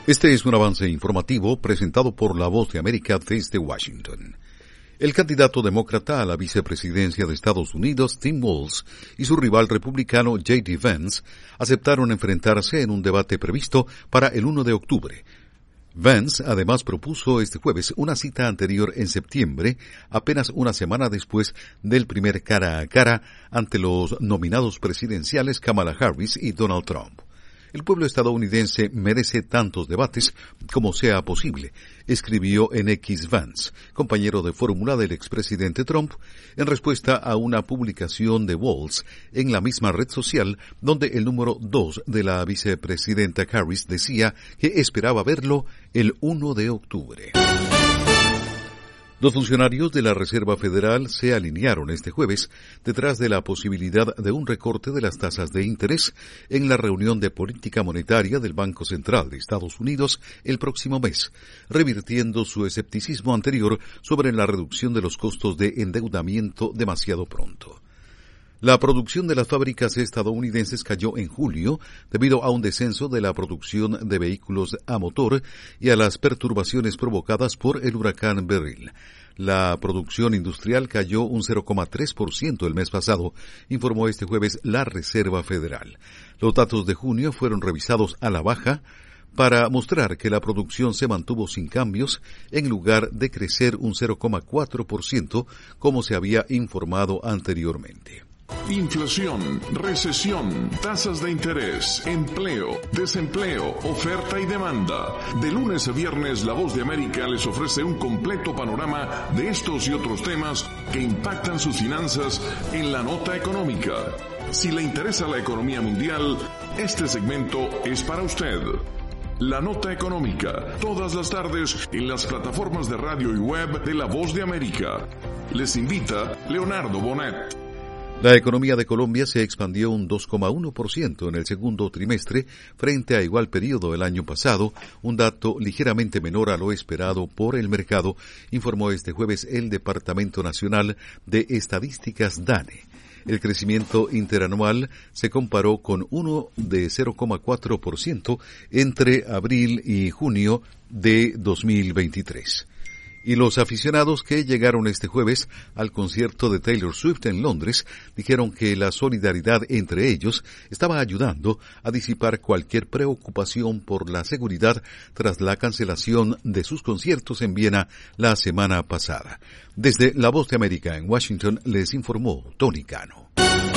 Este es un avance informativo presentado por La Voz de América desde Washington. El candidato demócrata a la vicepresidencia de Estados Unidos, Tim Walz, y su rival republicano, J.D. Vance, aceptaron enfrentarse en un debate previsto para el 1 de octubre. Vance además propuso este jueves una cita anterior en septiembre, apenas una semana después del primer cara a cara ante los nominados presidenciales Kamala Harris y Donald Trump. El pueblo estadounidense merece tantos debates como sea posible, escribió en X Vance, compañero de fórmula del expresidente Trump, en respuesta a una publicación de Walz en la misma red social donde el número 2 de la vicepresidenta Harris decía que esperaba verlo el 1 de octubre. Los funcionarios de la Reserva Federal se alinearon este jueves detrás de la posibilidad de un recorte de las tasas de interés en la reunión de política monetaria del Banco Central de Estados Unidos el próximo mes, revirtiendo su escepticismo anterior sobre la reducción de los costos de endeudamiento demasiado pronto. La producción de las fábricas estadounidenses cayó en julio debido a un descenso de la producción de vehículos a motor y a las perturbaciones provocadas por el huracán Beryl. La producción industrial cayó un 0,3% el mes pasado, informó este jueves la Reserva Federal. Los datos de junio fueron revisados a la baja para mostrar que la producción se mantuvo sin cambios en lugar de crecer un 0,4% como se había informado anteriormente. Inflación, recesión, tasas de interés, empleo, desempleo, oferta y demanda. De lunes a viernes, La Voz de América les ofrece un completo panorama de estos y otros temas que impactan sus finanzas en la nota económica. Si le interesa la economía mundial, este segmento es para usted. La nota económica, todas las tardes en las plataformas de radio y web de La Voz de América. Les invita Leonardo Bonet. La economía de Colombia se expandió un 2,1% en el segundo trimestre frente a igual periodo del año pasado, un dato ligeramente menor a lo esperado por el mercado, informó este jueves el Departamento Nacional de Estadísticas DANE. El crecimiento interanual se comparó con uno de 0,4% entre abril y junio de 2023. Y los aficionados que llegaron este jueves al concierto de Taylor Swift en Londres dijeron que la solidaridad entre ellos estaba ayudando a disipar cualquier preocupación por la seguridad tras la cancelación de sus conciertos en Viena la semana pasada. Desde La Voz de América en Washington les informó Tony Cano.